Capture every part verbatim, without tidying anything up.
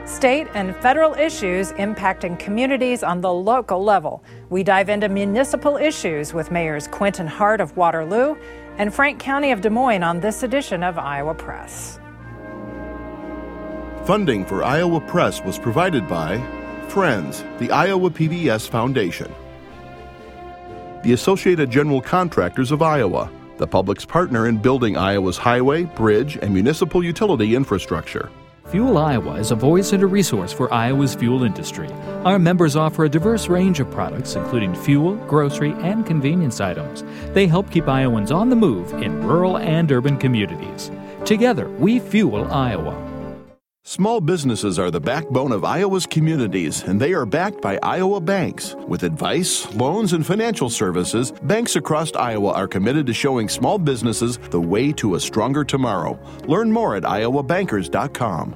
state and federal issues impacting communities on the local level. We dive into municipal issues with Mayors Quentin Hart of Waterloo and Frank County of Des Moines on this edition of Iowa Press. Funding for Iowa Press was provided by Friends, the Iowa P B S Foundation, the Associated General Contractors of Iowa, the public's partner in building Iowa's highway, bridge, and municipal utility infrastructure. Fuel Iowa is a voice and a resource for Iowa's fuel industry. Our members offer a diverse range of products, including fuel, grocery, and convenience items. They help keep Iowans on the move in rural and urban communities. Together, we fuel Iowa. Small businesses are the backbone of Iowa's communities, and they are backed by Iowa banks. With advice, loans, and financial services, banks across Iowa are committed to showing small businesses the way to a stronger tomorrow. Learn more at iowa bankers dot com.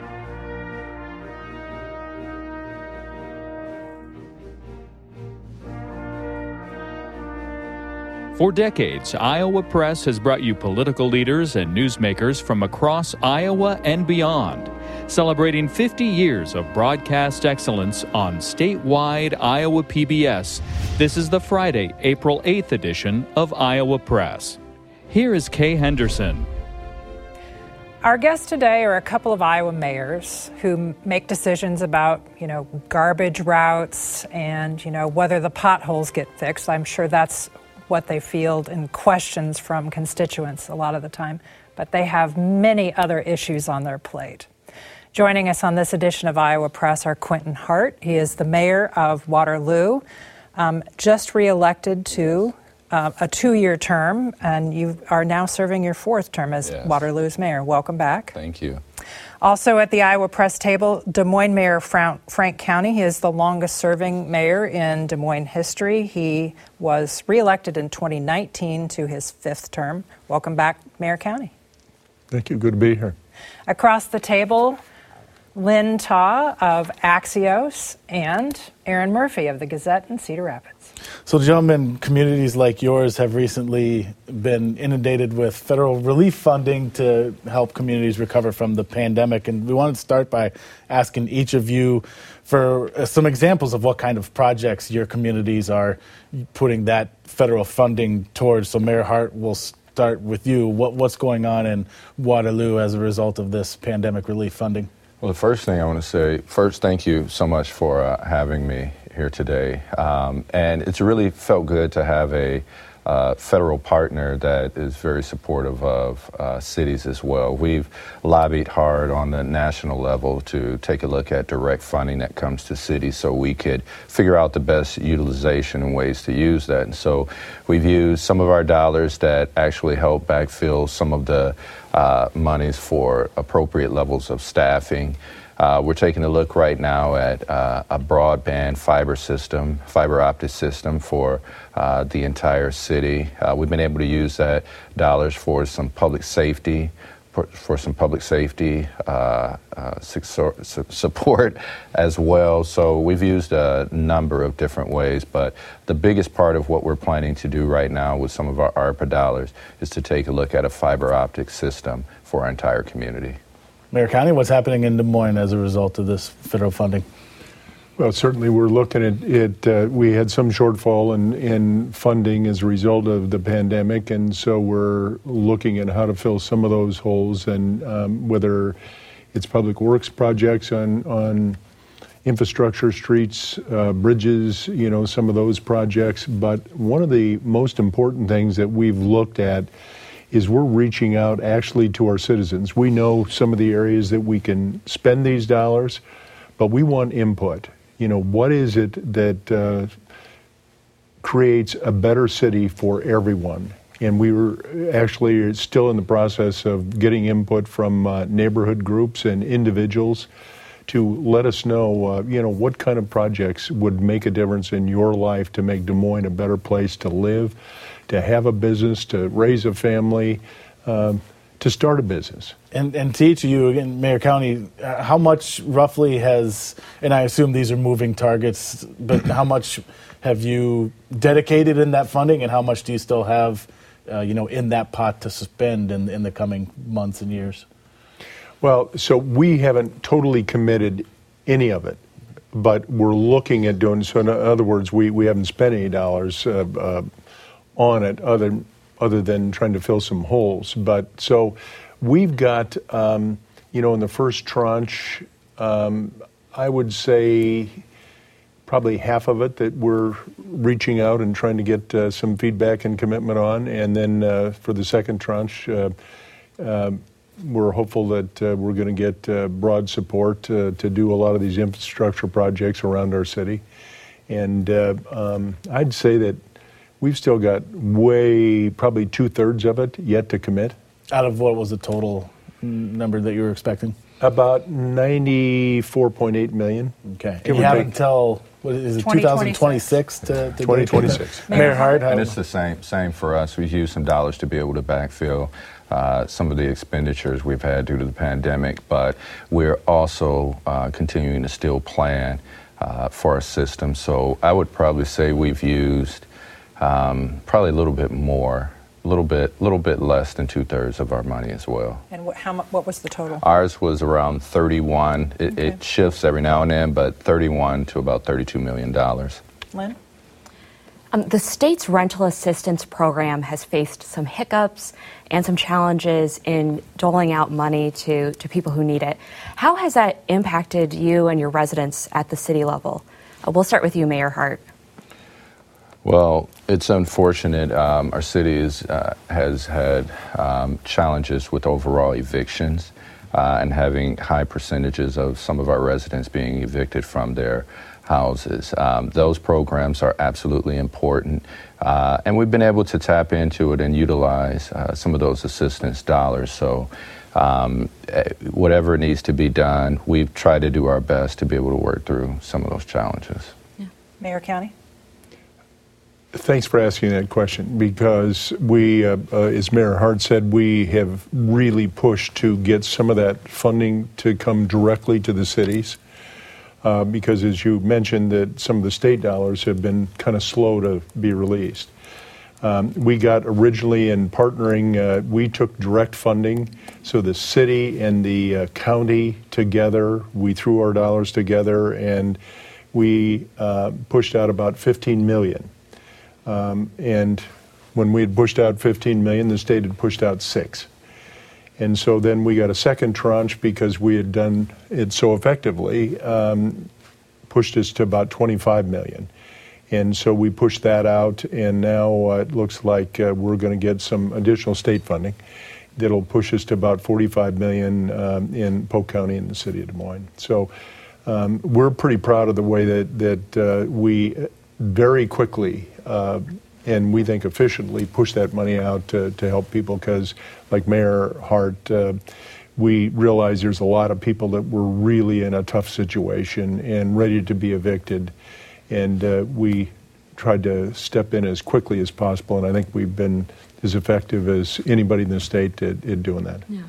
For decades, Iowa Press has brought you political leaders and newsmakers from across Iowa and beyond, celebrating fifty years of broadcast excellence on statewide Iowa P B S. This is the Friday, April eighth edition of Iowa Press. Here is Kay Henderson. Our guests today are a couple of Iowa mayors who make decisions about, you know, garbage routes and, you know, whether the potholes get fixed. I'm sure that's what they field in questions from constituents a lot of the time, but they have many other issues on their plate. Joining us on this edition of Iowa Press are Quentin Hart. He is the mayor of Waterloo, um, just reelected to uh, a two-year term, and you are now serving your fourth term as yes. Waterloo's mayor. Welcome back. Thank you. Also at the Iowa Press table, Des Moines Mayor Frank County. He is the longest-serving mayor in Des Moines history. He was reelected in twenty nineteen to his fifth term. Welcome back, Mayor County. Thank you. Good to be here. Across the table, Lynn Taw of Axios and Aaron Murphy of the Gazette in Cedar Rapids. So, gentlemen, communities like yours have recently been inundated with federal relief funding to help communities recover from the pandemic. And we wanted to start by asking each of you for some examples of what kind of projects your communities are putting that federal funding towards. So, Mayor Hart, we'll start with you. What, what's going on in Waterloo as a result of this pandemic relief funding? Well, the first thing I want to say, first, thank you so much for uh, having me here today. Um, and it's really felt good to have a uh, federal partner that is very supportive of uh, cities as well. We've lobbied hard on the national level to take a look at direct funding that comes to cities so we could figure out the best utilization and ways to use that. And so we've used some of our dollars that actually help backfill some of the uh, monies for appropriate levels of staffing. Uh, we're taking a look right now at uh, a broadband fiber system, fiber optic system for uh, the entire city. Uh, we've been able to use that dollars for some public safety, for, for some public safety uh, uh, support as well. So we've used a number of different ways, but the biggest part of what we're planning to do right now with some of our ARPA dollars is to take a look at a fiber optic system for our entire community. Mayor County, what's happening in Des Moines as a result of this federal funding? Well, certainly we're looking at it. Uh, we had some shortfall in, in funding as a result of the pandemic, and so we're looking at how to fill some of those holes, and um, whether it's public works projects on, on infrastructure, streets, uh, bridges, you know, some of those projects. But one of the most important things that we've looked at is we're reaching out actually to our citizens. We know some of the areas that we can spend these dollars, but we want input. You know, what is it that uh, creates a better city for everyone? And we were actually still in the process of getting input from uh, neighborhood groups and individuals to let us know, uh, you know, what kind of projects would make a difference in your life to make Des Moines a better place to live, to have a business, to raise a family, um, to start a business. And, and to each of you, again, Mayor County, uh, how much roughly has, and I assume these are moving targets, but how much have you dedicated in that funding, and how much do you still have, uh, you know, in that pot to spend in, in the coming months and years? Well, so we haven't totally committed any of it, but we're looking at doing, so in other words, we, we haven't spent any dollars uh, uh, on it other, other than trying to fill some holes. But so we've got, um, you know, in the first tranche, um, I would say probably half of it that we're reaching out and trying to get uh, some feedback and commitment on. And then uh, for the second tranche, uh, uh, we're hopeful that uh, we're going to get uh, broad support uh, to do a lot of these infrastructure projects around our city. And uh, um, I'd say that we've still got way, probably two-thirds of it yet to commit. Out of what was the total number that you were expecting? About ninety-four point eight million. Okay. And you have until, what is it, twenty twenty-six to, to twenty twenty-six. Mayor Hart? And it's the same same for us. We've used some dollars to be able to backfill uh, some of the expenditures we've had due to the pandemic, but we're also uh, continuing to still plan uh, for our system. So I would probably say we've used um, probably a little bit more, a little bit, little bit less than two thirds of our money as well. And what, how, what was the total? Ours was around thirty-one. It, Okay. it shifts every now and then, but thirty-one to about thirty-two million dollars. Lynn? Um, the state's rental assistance program has faced some hiccups and some challenges in doling out money to, to people who need it. How has that impacted you and your residents at the city level? Uh, we'll start with you, Mayor Hart. Well, it's unfortunate. Um, our city is, uh, has had um, challenges with overall evictions uh, and having high percentages of some of our residents being evicted from their houses. Um, those programs are absolutely important, uh, and we've been able to tap into it and utilize uh, some of those assistance dollars. So um, whatever needs to be done, we've tried to do our best to be able to work through some of those challenges. Yeah. Mayor County? Thanks for asking that question, because we, uh, uh, as Mayor Hart said, we have really pushed to get some of that funding to come directly to the cities, uh, because as you mentioned, that some of the state dollars have been kind of slow to be released. Um, we got originally in partnering, uh, we took direct funding, so the city and the uh, county together, we threw our dollars together, and we uh, pushed out about fifteen million. Um, and when we had pushed out fifteen million, the state had pushed out six. And so then we got a second tranche because we had done it so effectively, um, pushed us to about twenty-five million. And so we pushed that out, and now uh, it looks like uh, we're going to get some additional state funding that'll push us to about forty-five million um, in Polk County and the city of Des Moines. So um, we're pretty proud of the way that, that uh, we very quickly uh, and we think efficiently push that money out to, to help people, because like Mayor Hart, uh, we realize there's a lot of people that were really in a tough situation and ready to be evicted, and uh, we tried to step in as quickly as possible, and I think we've been as effective as anybody in the state at, at doing that. Yeah.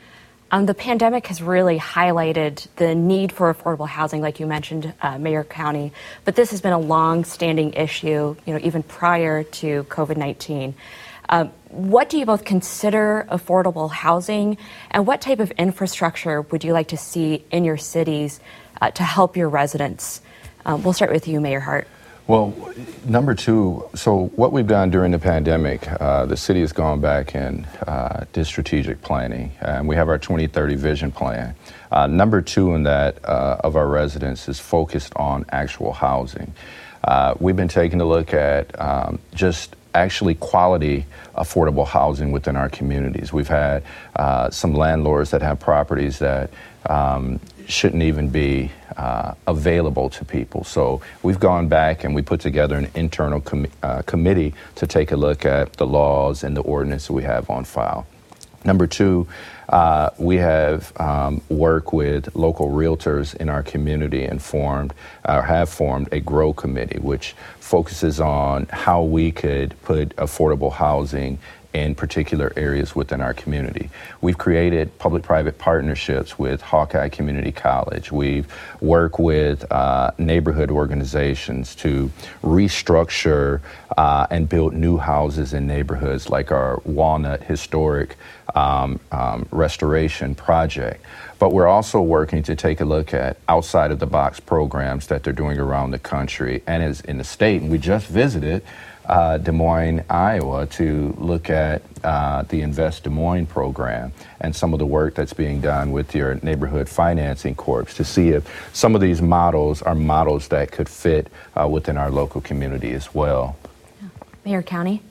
Um, the pandemic has really highlighted the need for affordable housing, like you mentioned, uh, Mayor County. But this has been a long-standing issue, you know, even prior to COVID nineteen. Um, what do you both consider affordable housing, and what type of infrastructure would you like to see in your cities uh, to help your residents? Um, we'll start with you, Mayor Hart. Well, number two, so what we've done during the pandemic, uh, the city has gone back and uh, did strategic planning, and we have our twenty thirty vision plan. Uh, number two in that uh, of our residents is focused on actual housing. Uh, we've been taking a look at um, just actually quality affordable housing within our communities. We've had uh, some landlords that have properties that um, shouldn't even be uh, available to people. So we've gone back and we put together an internal com- uh, committee to take a look at the laws and the ordinance that we have on file. Number two, uh, we have um, worked with local realtors in our community and formed, or have formed, a GROW committee, which focuses on how we could put affordable housing in particular areas within our community. We've created public-private partnerships with Hawkeye Community College. We've worked with uh, neighborhood organizations to restructure uh, and build new houses in neighborhoods like our Walnut Historic um, um, Restoration Project. But we're also working to take a look at outside-of-the-box programs that they're doing around the country and is in the state. And we just visited uh, Des Moines, Iowa, to look at uh, the Invest Des Moines program and some of the work that's being done with your neighborhood financing corps to see if some of these models are models that could fit uh, within our local community as well. Mayor Cownie?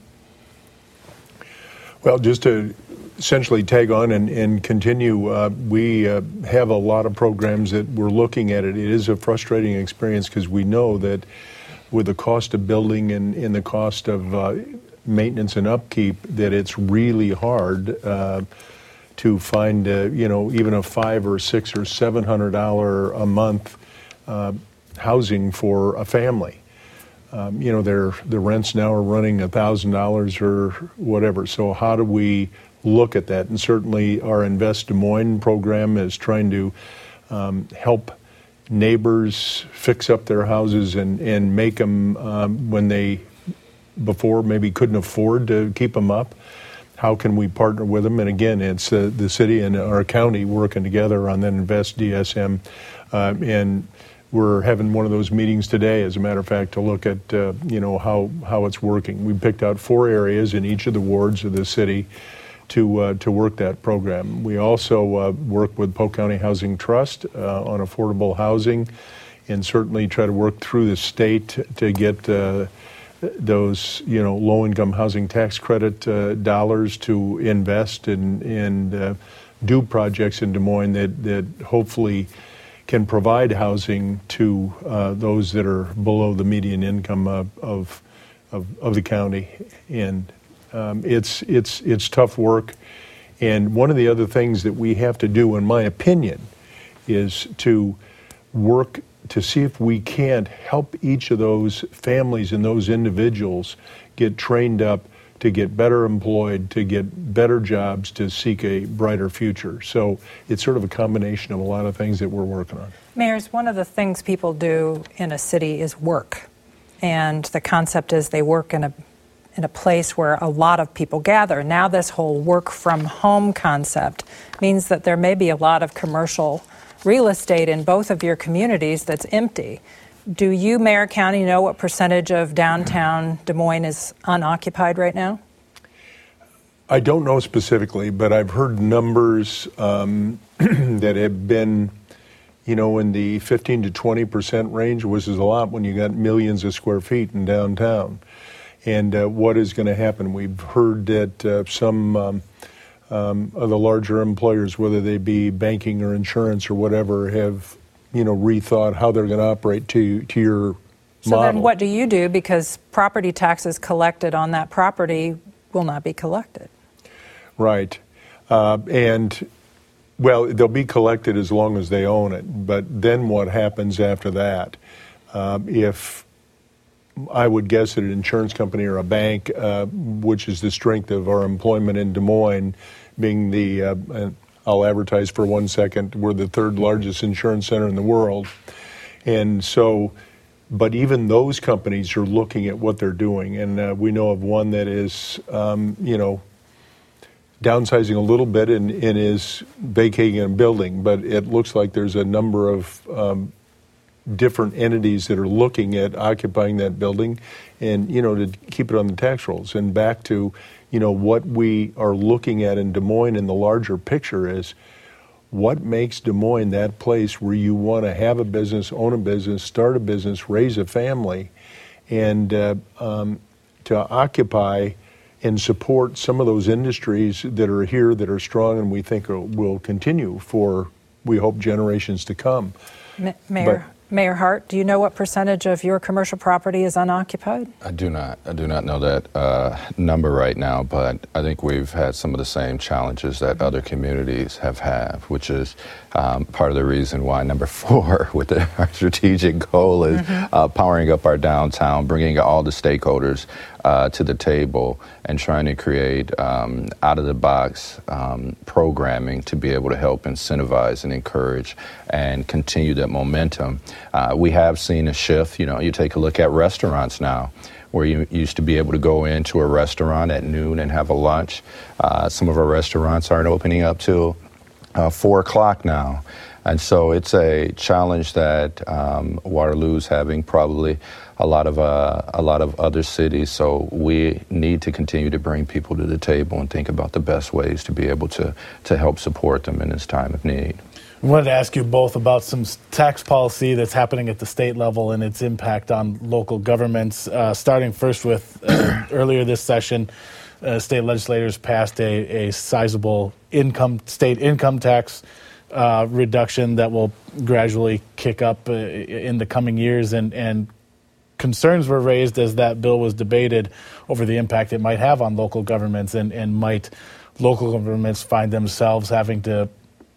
Well, just to essentially tag on and, and continue, uh, we uh, have a lot of programs that we're looking at it. It is a frustrating experience because we know that with the cost of building and, and the cost of uh, maintenance and upkeep, that it's really hard uh, to find, uh, you know, even a five or six or seven hundred dollar a month uh, housing for a family. Um, you know, their the rents now are running a thousand dollars or whatever. So how do we look at that? And certainly our Invest Des Moines program is trying to um, help neighbors fix up their houses and, and make them um, when they before maybe couldn't afford to keep them up. How can we partner with them? And again, it's uh, the city and our county working together on that Invest D S M. Uh, and we're having one of those meetings today, as a matter of fact, to look at uh, you know how, how it's working. We picked out four areas in each of the wards of the city to uh, to work that program. We also uh, work with Polk County Housing Trust uh, on affordable housing, and certainly try to work through the state to get uh, those you know low-income housing tax credit uh, dollars to invest in and uh, do projects in Des Moines that that hopefully can provide housing to uh, those that are below the median income of of, of, of the county. And Um, it's it's it's tough work, and one of the other things that we have to do, in my opinion, is to work to see if we can't help each of those families and those individuals get trained up to get better employed, to get better jobs, to seek a brighter future. So it's sort of a combination of a lot of things that we're working on. Mayors, one of the things people do in a city is work, and the concept is they work in a in a place where a lot of people gather. Now this whole work from home concept means that there may be a lot of commercial real estate in both of your communities that's empty. Do you, Mayor Cownie, know what percentage of downtown Des Moines is unoccupied right now? I don't know specifically, but I've heard numbers um, that have been, you know, in the fifteen to twenty percent range, which is a lot when you got millions of square feet in downtown. And uh, what is going to happen? We've heard that uh, some um, um, of the larger employers, whether they be banking or insurance or whatever, have you know rethought how they're going to operate to to your so model. So then, what do you do? Because property taxes collected on that property will not be collected. Right, uh, and well, they'll be collected as long as they own it. But then, what happens after that? Uh, if I would guess that an insurance company or a bank, uh, which is the strength of our employment in Des Moines, being the, uh, I'll advertise for one second, we're the third largest insurance center in the world. And so, but even those companies are looking at what they're doing. And uh, we know of one that is, um, you know, downsizing a little bit and, and is vacating a building. But it looks like there's a number of um, different entities that are looking at occupying that building and, you know, to keep it on the tax rolls. And back to, you know, what we are looking at in Des Moines in the larger picture is what makes Des Moines that place where you want to have a business, own a business, start a business, raise a family, and uh, um, to occupy and support some of those industries that are here that are strong and we think are, will continue for, we hope, generations to come. Ma- Mayor. But, Mayor Hart, do you know what percentage of your commercial property is unoccupied? I do not. I do not know that uh, number right now, but I think we've had some of the same challenges that other communities have had, which is um, part of the reason why number four with the, our strategic goal is mm-hmm. uh, powering up our downtown, bringing all the stakeholders uh, to the table and trying to create um, out-of-the-box um, programming to be able to help incentivize and encourage and continue that momentum. Uh, we have seen a shift. You know, you take a look at restaurants now, where you used to be able to go into a restaurant at noon and have a lunch. Uh, some of our restaurants aren't opening up till uh, four o'clock now. And so it's a challenge that um, Waterloo's having, probably a lot of uh, a lot of other cities. So we need to continue to bring people to the table and think about the best ways to be able to, to help support them in this time of need. I wanted to ask you both about some tax policy that's happening at the state level and its impact on local governments. Uh, starting first with uh, earlier this session, uh, state legislators passed a, a sizable income state income tax uh, reduction that will gradually kick up uh, in the coming years, and, and concerns were raised as that bill was debated over the impact it might have on local governments, and, and might local governments find themselves having to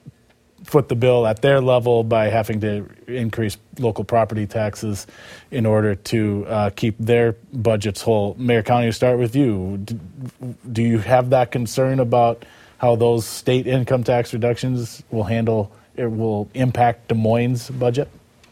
foot the bill at their level by having to increase local property taxes in order to uh, keep their budgets whole. Mayor Cownie, to start with you, do, do you have that concern about how those state income tax reductions will handle, it will impact Des Moines' budget?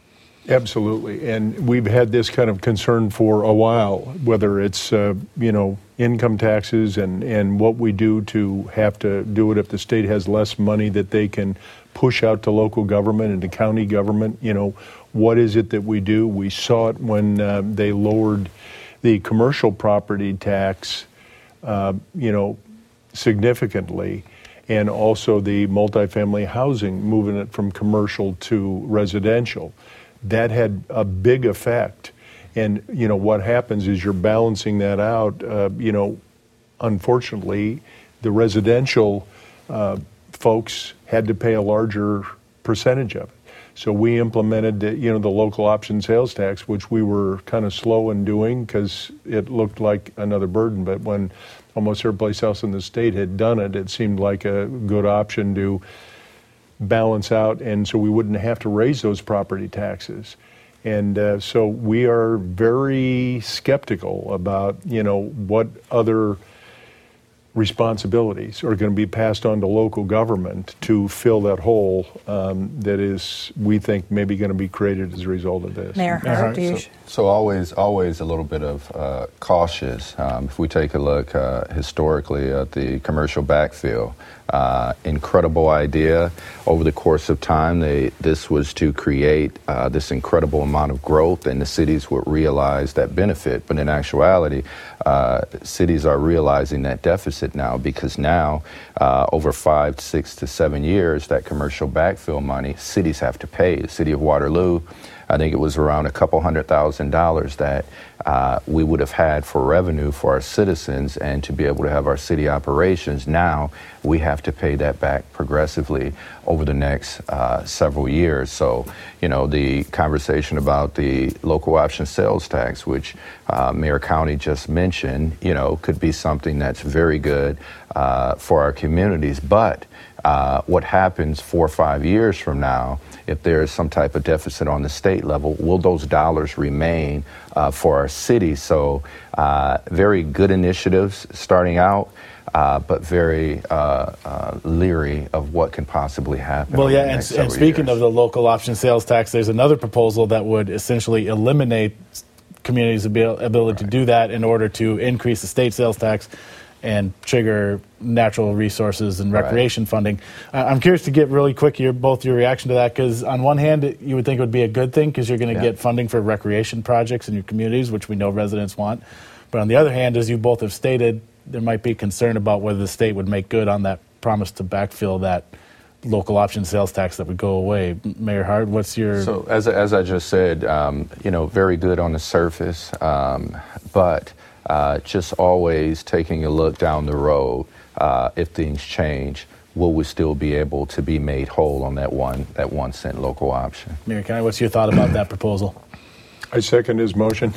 Absolutely, and we've had this kind of concern for a while, whether it's, uh, you know, income taxes and, and what we do to have to do it if the state has less money that they can push out to local government and to county government. You know, what is it that we do? We saw it when uh, they lowered the commercial property tax, uh, you know, significantly, and also the multifamily housing, moving it from commercial to residential. That had a big effect. And, you know, what happens is you're balancing that out. Uh, you know, unfortunately, the residential uh, folks had to pay a larger percentage of it. So we implemented, the, you know, the local option sales tax, which we were kind of slow in doing because it looked like another burden. But when almost every place else in the state had done it, it seemed like a good option to balance out, and so we wouldn't have to raise those property taxes. And uh, so we are very skeptical about, you know, what other responsibilities are going to be passed on to local government to fill that hole um, that is, we think, maybe going to be created as a result of this. Mayor Hart, do you? So, so always, always a little bit of uh, cautious. Um, if we take a look uh, historically at the commercial backfill, uh, incredible idea. Over the course of time, they, this was to create uh, this incredible amount of growth, and the cities would realize that benefit. But in actuality, uh, cities are realizing that deficit now, because now, uh, over five, six to seven years, that commercial backfill money, cities have to pay. The city of Waterloo, I think it was around a couple hundred thousand dollars that uh, we would have had for revenue for our citizens, and to be able to have our city operations. Now we have to pay that back progressively over the next uh, several years. So, you know, the conversation about the local option sales tax, which uh, Mayor Cownie just mentioned, you know, could be something that's very good uh, for our communities. But uh, what happens four or five years from now, if there is some type of deficit on the state level, will those dollars remain uh, for our city? So uh, very good initiatives starting out, uh, but very uh, uh, leery of what can possibly happen. Well, yeah, and, and speaking years. of the local option sales tax, there's another proposal that would essentially eliminate communities' ability right. to do that in order to increase the state sales tax and trigger natural resources and recreation right. funding. Uh, I'm curious to get really quick your both your reaction to that, because on one hand, it, you would think it would be a good thing because you're going to yeah. get funding for recreation projects in your communities, which we know residents want. But on the other hand, as you both have stated, there might be concern about whether the state would make good on that promise to backfill that local option sales tax that would go away. Mayor Hart, what's your... So as, as I just said, um, you know, very good on the surface, um, but Uh, just always taking a look down the road. Uh, if things change, will we still be able to be made whole on that one that one cent local option? Mayor Cownie, what's your thought about that proposal? I second his motion.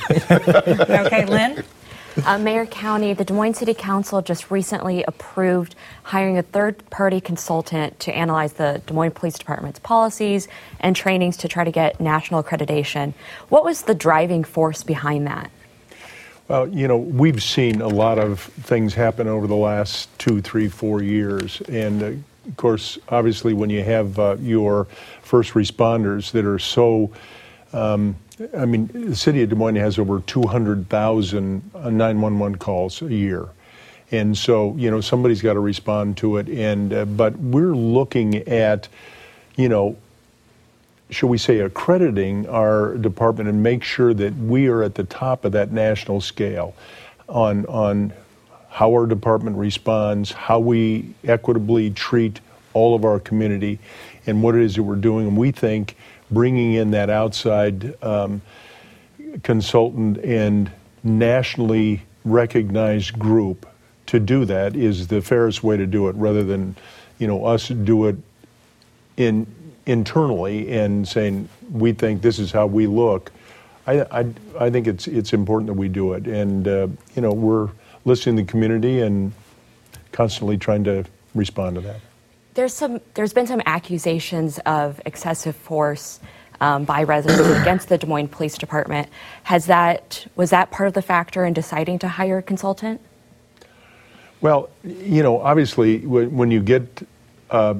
Okay, Lynn? Uh, Mayor Cownie, the Des Moines City Council just recently approved hiring a third-party consultant to analyze the Des Moines Police Department's policies and trainings to try to get national accreditation. What was the driving force behind that? Well, you know, we've seen a lot of things happen over the last two, three, four years. And, uh, of course, obviously when you have uh, your first responders that are so, um, I mean, the city of Des Moines has over two hundred thousand nine one one calls a year. And so, you know, somebody's got to respond to it. And uh, but we're looking at, you know, shall we say, accrediting our department and make sure that we are at the top of that national scale on on how our department responds, how we equitably treat all of our community, and what it is that we're doing. And we think bringing in that outside um, consultant and nationally recognized group to do that is the fairest way to do it, rather than, you know, us do it in internally and saying we think this is how we look. I I, I think it's it's important that we do it, and uh, you know, we're listening to the community and constantly trying to respond to that. There's some there's been some accusations of excessive force um, by residents against the Des Moines Police Department. Has that was that part of the factor in deciding to hire a consultant? Well, you know, obviously when, when you get uh,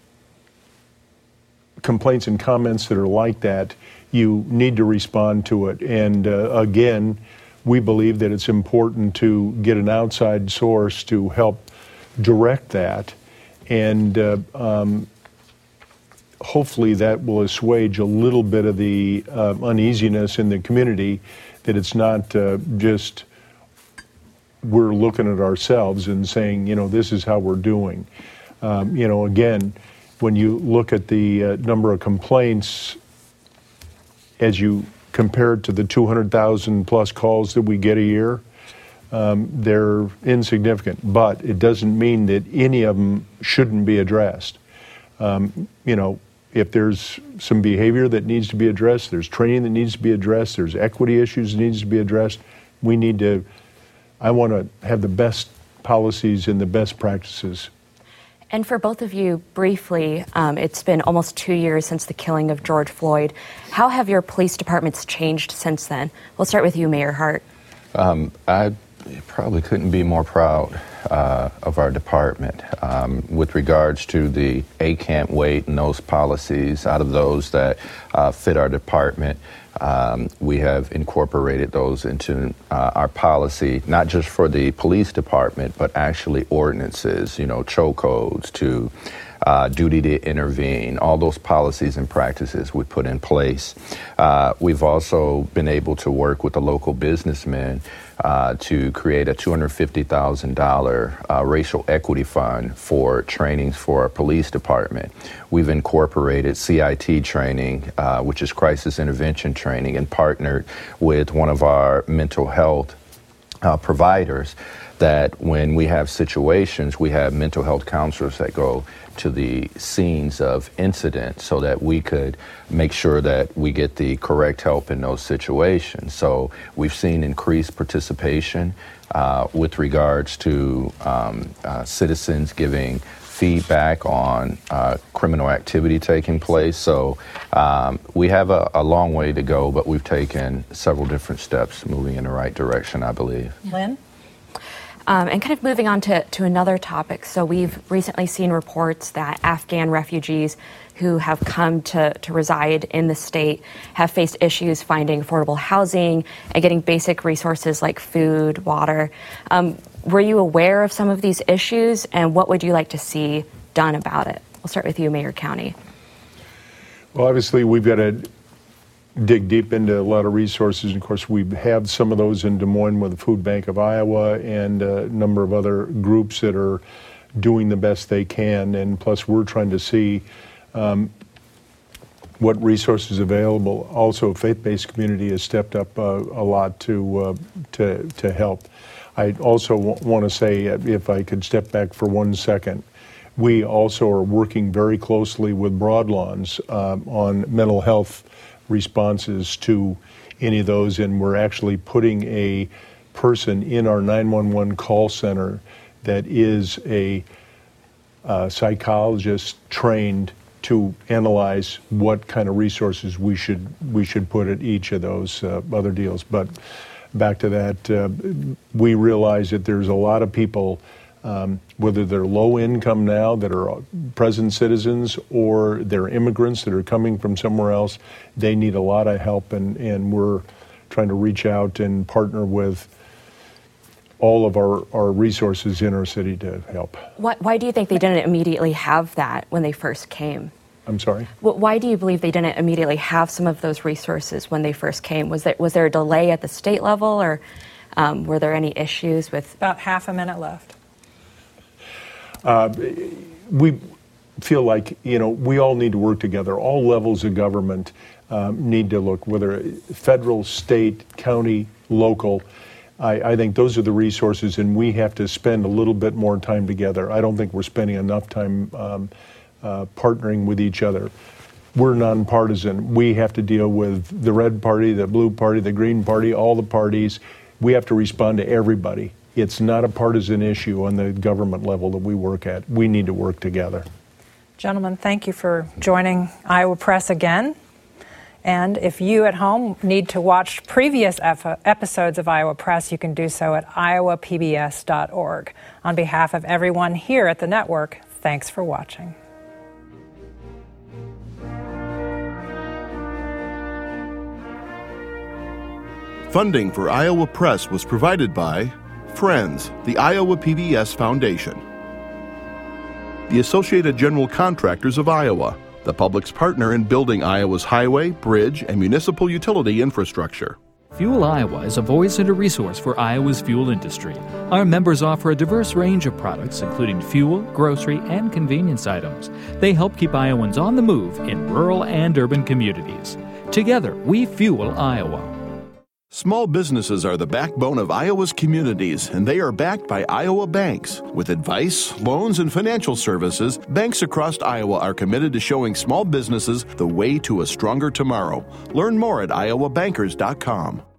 complaints and comments that are like that, you need to respond to it. And uh, again, we believe that it's important to get an outside source to help direct that. And uh, um, hopefully that will assuage a little bit of the uh, uneasiness in the community, that it's not uh, just we're looking at ourselves and saying, you know, this is how we're doing. Um, you know, again, when you look at the uh, number of complaints, as you compare it to the two hundred thousand plus calls that we get a year, um, they're insignificant. But it doesn't mean that any of them shouldn't be addressed. Um, you know, if there's some behavior that needs to be addressed, there's training that needs to be addressed, there's equity issues that needs to be addressed, we need to, I want to have the best policies and the best practices. And for both of you, briefly, um, it's been almost two years since the killing of George Floyd. How have your police departments changed since then? We'll start with you, Mayor Hart. Um, I probably couldn't be more proud uh, of our department um, with regards to the A Can't Wait and those policies. Out of those that uh, fit our department, Um, we have incorporated those into uh, our policy, not just for the police department, but actually ordinances, you know, choke codes to uh, duty to intervene, all those policies and practices we put in place. Uh, we've also been able to work with the local businessmen uh, to create a two hundred fifty thousand dollars uh, racial equity fund for trainings for our police department. We've incorporated C I T training, uh, which is crisis intervention training, and partnered with one of our mental health uh, providers, that when we have situations, we have mental health counselors that go to the scenes of incidents so that we could make sure that we get the correct help in those situations. So we've seen increased participation uh, with regards to um, uh, citizens giving feedback on uh, criminal activity taking place. So um, we have a, a long way to go, but we've taken several different steps moving in the right direction, I believe. Lynn? Um, and kind of moving on to, to another topic. So we've recently seen reports that Afghan refugees who have come to, to reside in the state have faced issues finding affordable housing and getting basic resources like food, water. Um, were you aware of some of these issues, and what would you like to see done about it? We'll start with you, Mayor Cownie. Well, obviously, we've got to dig deep into a lot of resources. And of course, we have some of those in Des Moines with the Food Bank of Iowa and a number of other groups that are doing the best they can. And plus, we're trying to see um, what resources available. Also, faith-based community has stepped up uh, a lot to uh, to to help. I also w- want to say, if I could step back for one second, we also are working very closely with Broadlawns um, on mental health responses to any of those, and we're actually putting a person in our nine one one call center that is a uh, psychologist trained to analyze what kind of resources we should we should put at each of those uh, other deals. But back to that, uh, we realize that there's a lot of people, um, whether they're low income now that are present citizens or they're immigrants that are coming from somewhere else, they need a lot of help, and, and we're trying to reach out and partner with all of our, our resources in our city to help. Why, why do you think they didn't immediately have that when they first came? I'm sorry? Well, why do you believe they didn't immediately have some of those resources when they first came? Was there, was there a delay at the state level, or um, were there any issues with... About half a minute left. Uh, we feel like, you know, we all need to work together. All levels of government um, need to look, whether federal, state, county, local. I, I think those are the resources, and we have to spend a little bit more time together. I don't think we're spending enough time um, uh, partnering with each other. We're nonpartisan. We have to deal with the red party, the blue party, the green party, all the parties. We have to respond to everybody. It's not a partisan issue on the government level that we work at. We need to work together. Gentlemen, thank you for joining Iowa Press again. And if you at home need to watch previous episodes of Iowa Press, you can do so at iowa p b s dot org. On behalf of everyone here at the network, thanks for watching. Funding for Iowa Press was provided by Friends, the Iowa P B S Foundation, the Associated General Contractors of Iowa, the public's partner in building Iowa's highway, bridge, and municipal utility infrastructure. Fuel Iowa is a voice and a resource for Iowa's fuel industry. Our members offer a diverse range of products, including fuel, grocery, and convenience items. They help keep Iowans on the move in rural and urban communities. Together, we fuel Iowa. Small businesses are the backbone of Iowa's communities, and they are backed by Iowa banks. With advice, loans, and financial services, banks across Iowa are committed to showing small businesses the way to a stronger tomorrow. Learn more at iowa bankers dot com.